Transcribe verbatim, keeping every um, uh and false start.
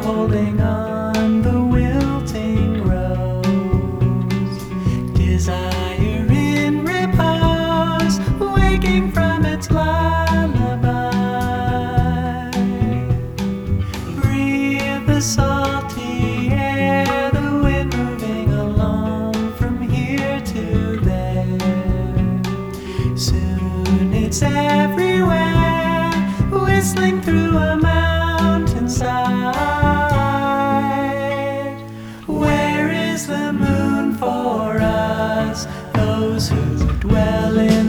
holding on the wilting rose. Desire in repose, waking from its lullaby. Breathe the salty air, the wind moving along from here to there. Soon it's everywhere, whistling through a mountainside. Where is the moon for us, those who dwell in